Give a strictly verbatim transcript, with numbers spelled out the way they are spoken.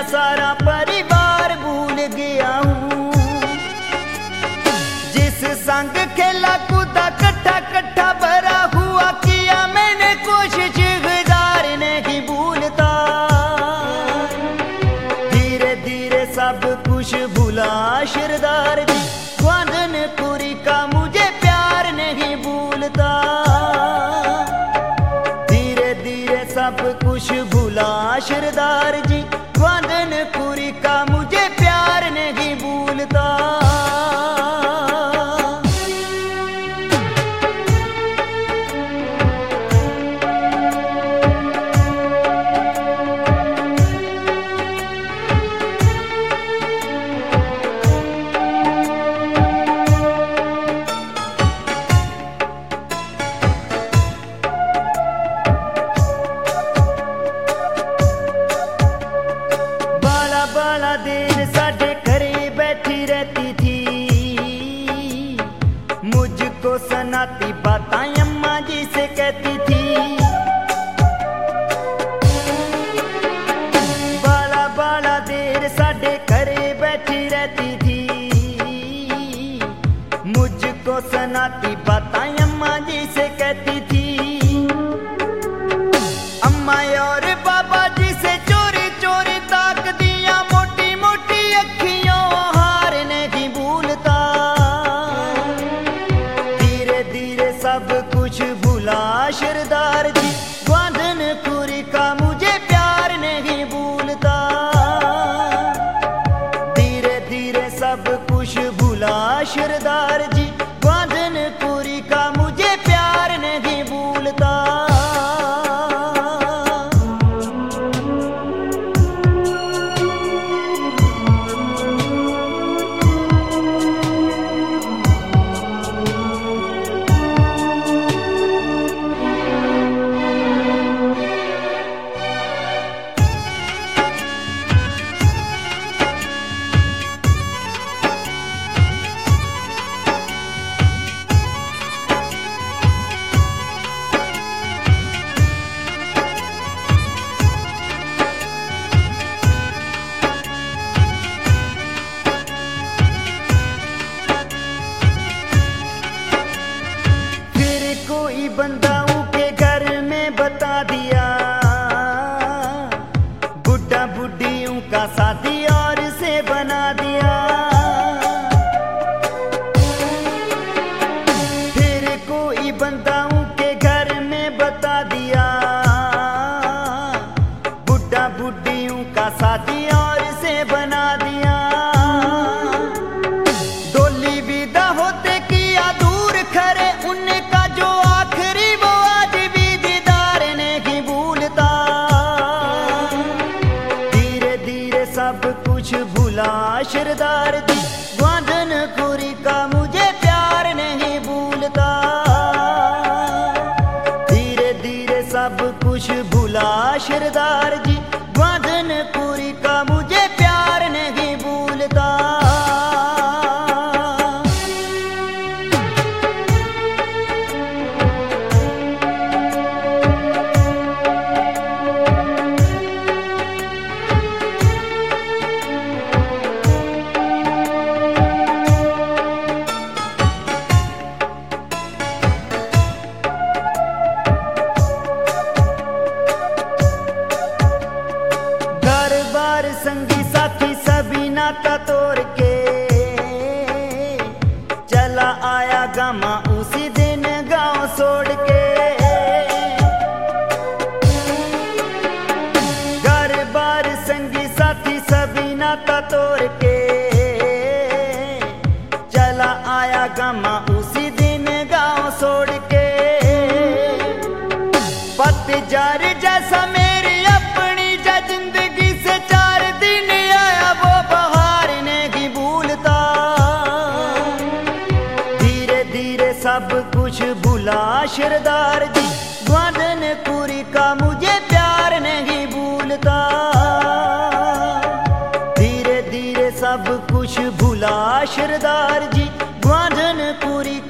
सारा परिवार भूल गया हूँ। जिस संग खेला कूदा कट्ठा कट्ठा भरा हुआ किया मैंने कोशिश गुजार नहीं भूलता। धीरे धीरे सब कुछ भूला शिरदार जी, ग्वादनपुरी का मुझे प्यार नहीं भूलता। धीरे धीरे सब कुछ भूला शिरदार जी, ग्वादनपुरी का मुझे प्यार नहीं भूलता। बाला देर साढ़े घरे बैठी रहती थी, मुझको सुनाती बातें अम्मा जी से कहती थी। बाला बाला देर साढ़े घरे बैठी रहती थी, मुझको सुनाती बातें अम्मा जी से कहती थी। अम्मा और बाबा जी से चोरी चोरी ताक दिया, मोटी मोटी अखियों हार नहीं भूलता। धीरे धीरे सब कुछ भूला शिरदार जी, ग्वादनपुरी का मुझे प्यार नहीं भूलता। धीरे धीरे सब कुछ भूला शिरदार जी, ग्वादनपुरी का मुझे प्यार नहीं भूलता। बंदाओं के घर में बता दिया, बुढ़ा बुढ़ियों का साथी और से बना दिया। फिर कोई बंदाओं के घर में बता दिया, बुढ़ा बुढ़ियों का साथी और से बना दिया। डोली विदा होते किया दूर खरे उनका जो आखिरी वो आज भी दीदार नहीं भूलता। धीरे धीरे सब कुछ भूला शिरदार जी, ग्वादनपुरी का मुझे प्यार नहीं भूलता। धीरे धीरे सब कुछ भूला शिरदार जी, ग्वादनपुरी का मुझे प्यार नहीं भूलता। संगी साथी सभी नाता तोड़ के चला आया गामा उसी दिन गांव छोड़ के। घर बार संगी साथी सभी नाता तोड़ के चला आया गामा उसी दिन गांव छोड़ के। पतझड़ जैसा मेरी अपनी जिंदगी से चार दिन आया वो बहार नहीं भूलता। धीरे धीरे सब कुछ भूला शिरदार जी, ग्वादनपुरी का मुझे प्यार नहीं भूलता। धीरे धीरे सब कुछ भूला शिरदार जी, ग्वादनपुरी